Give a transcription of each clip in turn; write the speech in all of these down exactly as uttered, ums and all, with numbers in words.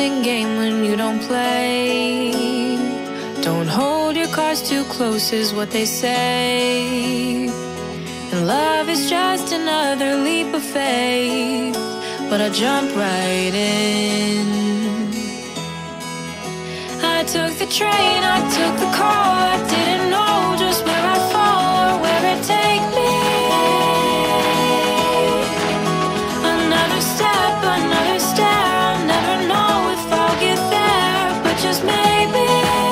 losing game when you don't play. Don't hold your cards too close is what they say. And love is just another leap of faith, but I jumped right in. I took the train, I took the car. I didn't know just where I'd fall or where it'd take me. Another step, another stare. I'll never know if I'll get there, but just maybe.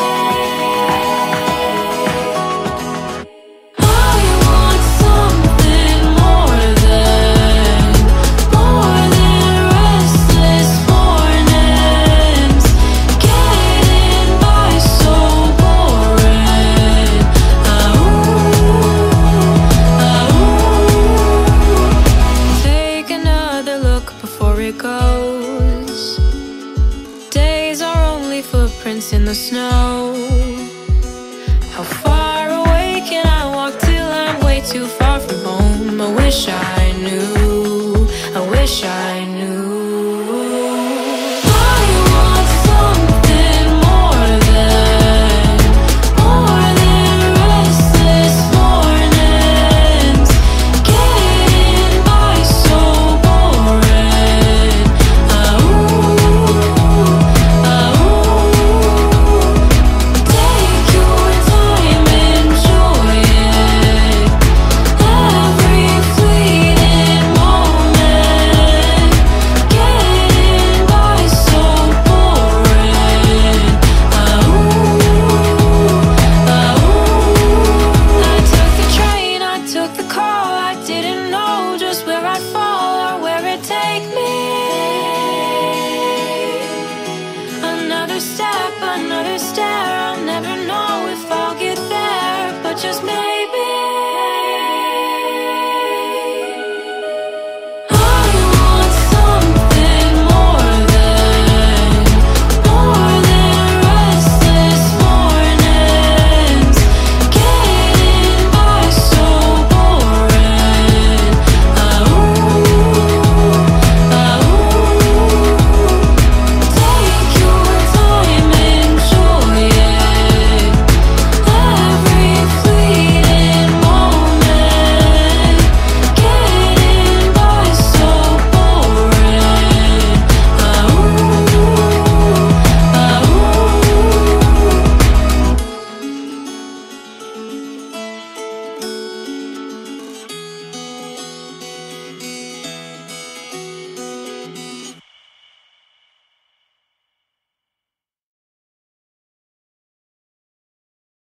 Oh, you want something more than, more than restless mornings, getting by so boring. Oh, oh. Take another look before it goes. Days are only footprints in the snow. How far away can I walk till I'm way too far from home? I wish I knew, I wish I knew. Oh, you want something more than, more than restless mornings, getting by so boring. Oh, oh. Take your time, enjoy it. Every fleeting moment, getting by so boring. Oh, oh. I took the train, I took the car. I didn't know just where I'd fall or where it'd take me. Another step, another stare. I'll never know